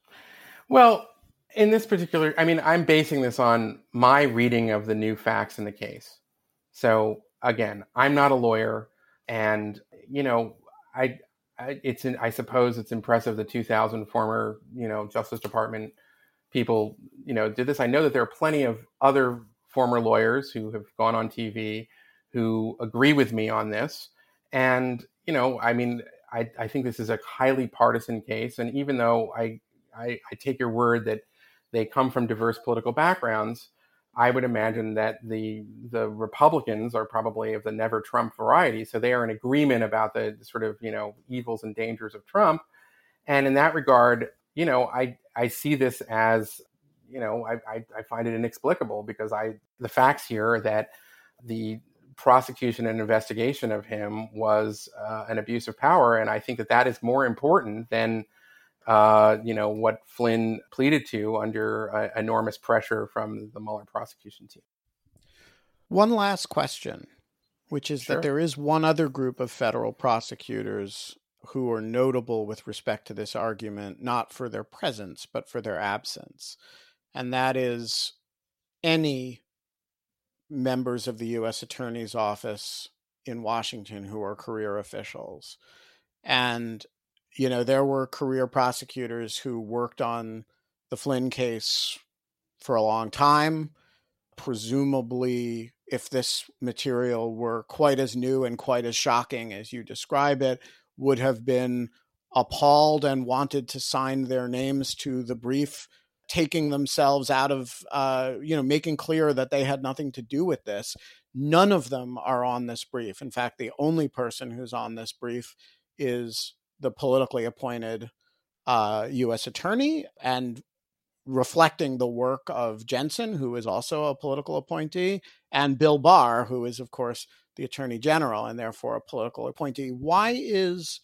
Well, in this particular, I mean, I'm basing this on my reading of the new facts in the case. So again, I'm not a lawyer, and, you know, I, I it's, in, I suppose it's impressive the two thousand former, you know, Justice Department people, you know, did this. I know that there are plenty of other former lawyers who have gone on T V who agree with me on this. And, you know, I mean, I, I think this is a highly partisan case. And even though I, I, I take your word that they come from diverse political backgrounds, I would imagine that the the Republicans are probably of the never Trump variety. So they are in agreement about the sort of, you know, evils and dangers of Trump. And in that regard, you know, I, I see this as, you know, I, I, I find it inexplicable because I the facts here are that the prosecution and investigation of him was uh, an abuse of power. And I think that that is more important than, uh, you know, what Flynn pleaded to under uh, enormous pressure from the Mueller prosecution team. One last question, which is Sure. that there is one other group of federal prosecutors who are notable with respect to this argument, not for their presence, but for their absence. And that is any members of the U S Attorney's Office in Washington who are career officials. And, you know, there were career prosecutors who worked on the Flynn case for a long time. Presumably, if this material were quite as new and quite as shocking as you describe it, would have been appalled and wanted to sign their names to the brief, taking themselves out of, uh, you know, making clear that they had nothing to do with this. None of them are on this brief. In fact, the only person who's on this brief is the politically appointed uh, U S attorney, and reflecting the work of Jensen, who is also a political appointee, and Bill Barr, who is, of course, the attorney general and therefore a political appointee. Why is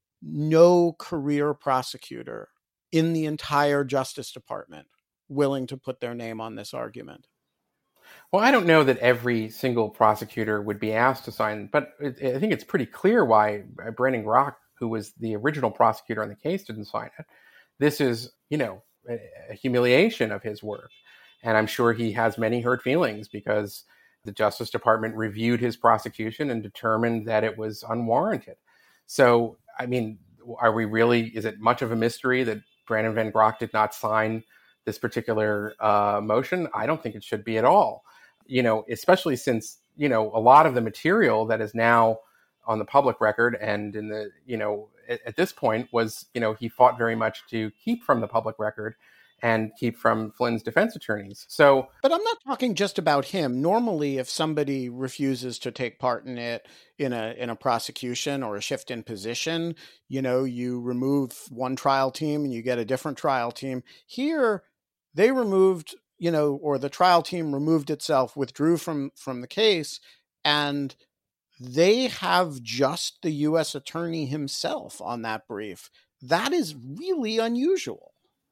no career prosecutor in the entire Justice Department willing to put their name on this argument? Well, I don't know that every single prosecutor would be asked to sign, but it, I think it's pretty clear why Brandon Grock, who was the original prosecutor on the case, didn't sign it. This is, you know, a, a humiliation of his work. And I'm sure he has many hurt feelings because the Justice Department reviewed his prosecution and determined that it was unwarranted. So, I mean, are we really, is it much of a mystery that Brandon Van Grock did not sign this particular uh, motion? I don't think it should be at all. You know, especially since, you know, a lot of the material that is now on the public record and in the, you know, at, at this point was, you know, he fought very much to keep from the public record and keep from Flynn's defense attorneys. So, but I'm not talking just about him. Normally, if somebody refuses to take part in it in a in a prosecution or a shift in position, you know, you remove one trial team and you get a different trial team. Here, they removed, you know, or the trial team removed itself, withdrew from from the case, and they have just the U S attorney himself on that brief. That is really unusual.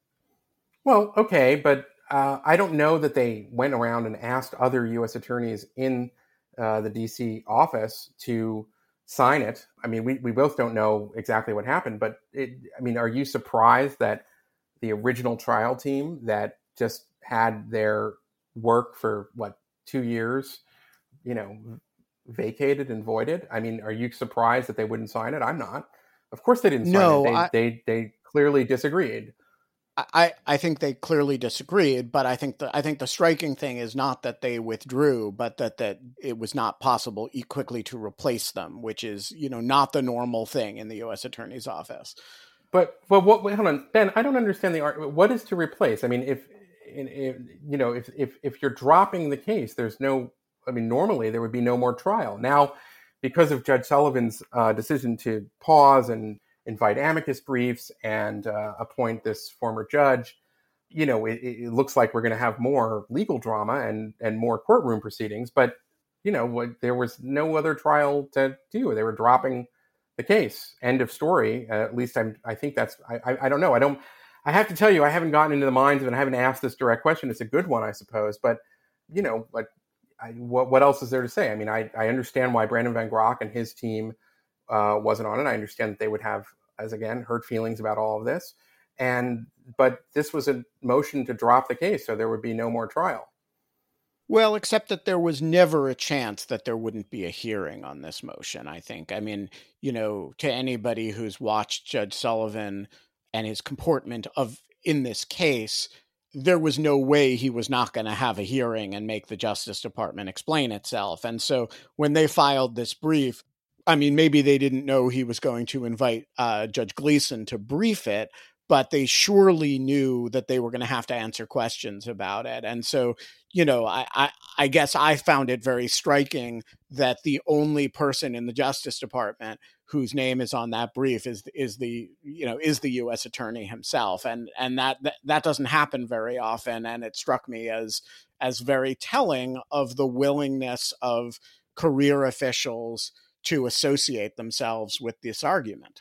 Well, okay, but uh, I don't know that they went around and asked other U S attorneys in uh, the D C office to sign it. I mean, we, we both don't know exactly what happened, but it, I mean, are you surprised that the original trial team that just had their work for, what, two years, you know, vacated and voided? I mean, are you surprised that they wouldn't sign it? I'm not. Of course they didn't sign no, it. They, I... they, they clearly disagreed. I, I think they clearly disagreed, but I think the I think the striking thing is not that they withdrew, but that, that it was not possible quickly to replace them, which is, you know, not the normal thing in the U S attorney's office. But but what? Wait, hold on, Ben. I don't understand the argument. What is to replace? I mean, if, if you know, if if if you're dropping the case, there's no. I mean, normally there would be no more trial. Now, because of Judge Sullivan's uh, decision to pause and invite amicus briefs and uh, appoint this former judge, you know, it, it looks like we're going to have more legal drama and, and more courtroom proceedings. But, you know, there was no other trial to do. They were dropping the case. End of story. Uh, at least I'm, I think that's, I, I, I don't know. I don't, I have to tell you, I haven't gotten into the minds of it. I haven't asked this direct question. It's a good one, I suppose. But, you know, like, I, what, what else is there to say? I mean, I, I understand why Brandon Van Grock and his team Uh, wasn't on it. I understand that they would have, as again, hurt feelings about all of this. And, but this was a motion to drop the case, so there would be no more trial. Well, except that there was never a chance that there wouldn't be a hearing on this motion, I think. I mean, you know, to anybody who's watched Judge Sullivan and his comportment of in this case, there was no way he was not going to have a hearing and make the Justice Department explain itself. And so when they filed this brief, I mean, maybe they didn't know he was going to invite uh, Judge Gleeson to brief it, but they surely knew that they were going to have to answer questions about it. And so, you know, I, I, I guess I found it very striking that the only person in the Justice Department whose name is on that brief is is the you know is the U S attorney himself, and and that, that that doesn't happen very often. And it struck me as as very telling of the willingness of career officials to associate themselves with this argument.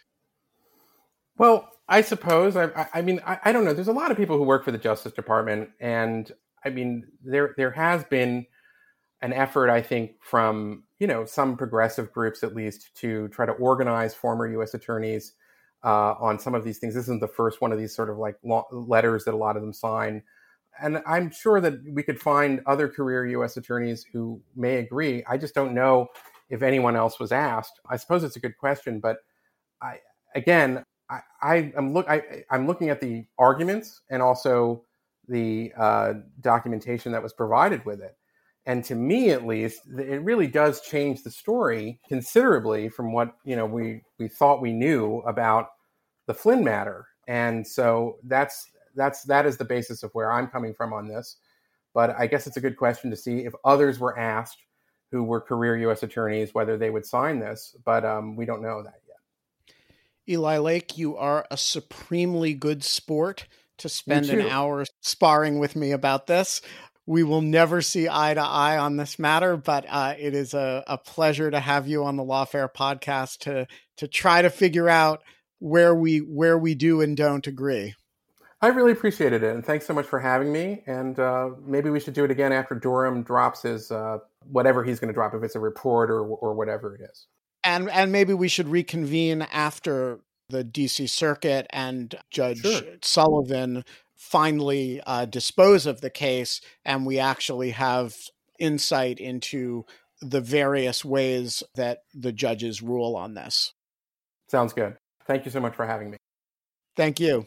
Well, I suppose I, I mean I, I don't know. There's a lot of people who work for the Justice Department, and I mean there there has been an effort, I think, from, you know, some progressive groups at least to try to organize former U S attorneys uh, on some of these things. This isn't the first one of these sort of like letters that a lot of them sign. And I'm sure that we could find other career U S attorneys who may agree. I just don't know if anyone else was asked. I suppose it's a good question, but I, again, I, I am look I, I'm looking at the arguments and also the uh, documentation that was provided with it. And to me, at least, it really does change the story considerably from what, you know, we, we thought we knew about the Flynn matter. And so that's that's that is the basis of where I'm coming from on this. But I guess it's a good question to see if others were asked who were career U S attorneys whether they would sign this. But um, we don't know that yet. Eli Lake, you are a supremely good sport to spend an hour sparring with me about this. We will never see eye to eye on this matter, but uh, it is a, a pleasure to have you on the Lawfare podcast to to try to figure out where we where we do and don't agree. I really appreciated it, and thanks so much for having me. And uh, maybe we should do it again after Durham drops his uh, whatever he's going to drop, if it's a report or or whatever it is. And and maybe we should reconvene after the D C Circuit and Judge sure. Sullivan finally uh, dispose of the case, and we actually have insight into the various ways that the judges rule on this. Sounds good. Thank you so much for having me. Thank you.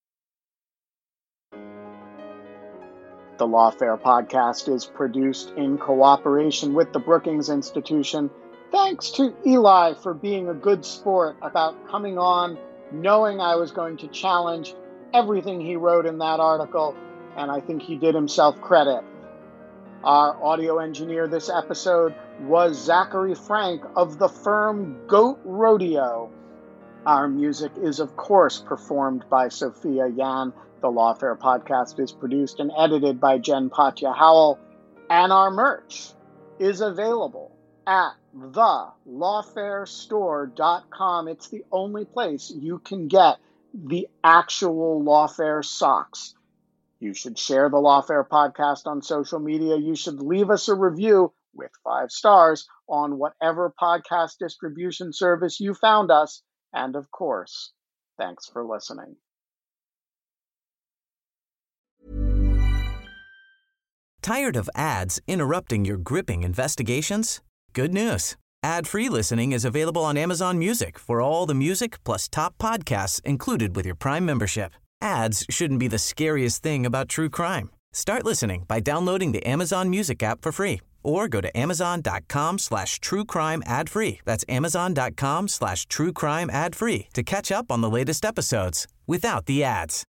The Lawfare podcast is produced in cooperation with the Brookings Institution. Thanks to Eli for being a good sport about coming on, knowing I was going to challenge everything he wrote in that article, and I think he did himself credit. Our audio engineer this episode was Zachary Frank of the firm Goat Rodeo. Our music is, of course, performed by Sophia Yan. The Lawfare podcast is produced and edited by Jen Patja Howell, and our merch is available at the lawfare store dot com. It's the only place you can get the actual Lawfare socks. You should share the Lawfare podcast on social media. You should leave us a review with five stars on whatever podcast distribution service you found us. And of course, thanks for listening. Tired of ads interrupting your gripping investigations? Good news. Ad-free listening is available on Amazon Music for all the music plus top podcasts included with your Prime membership. Ads shouldn't be the scariest thing about true crime. Start listening by downloading the Amazon Music app for free or go to amazon.com slash true crime ad free. That's amazon.com slash true crime ad free to catch up on the latest episodes without the ads.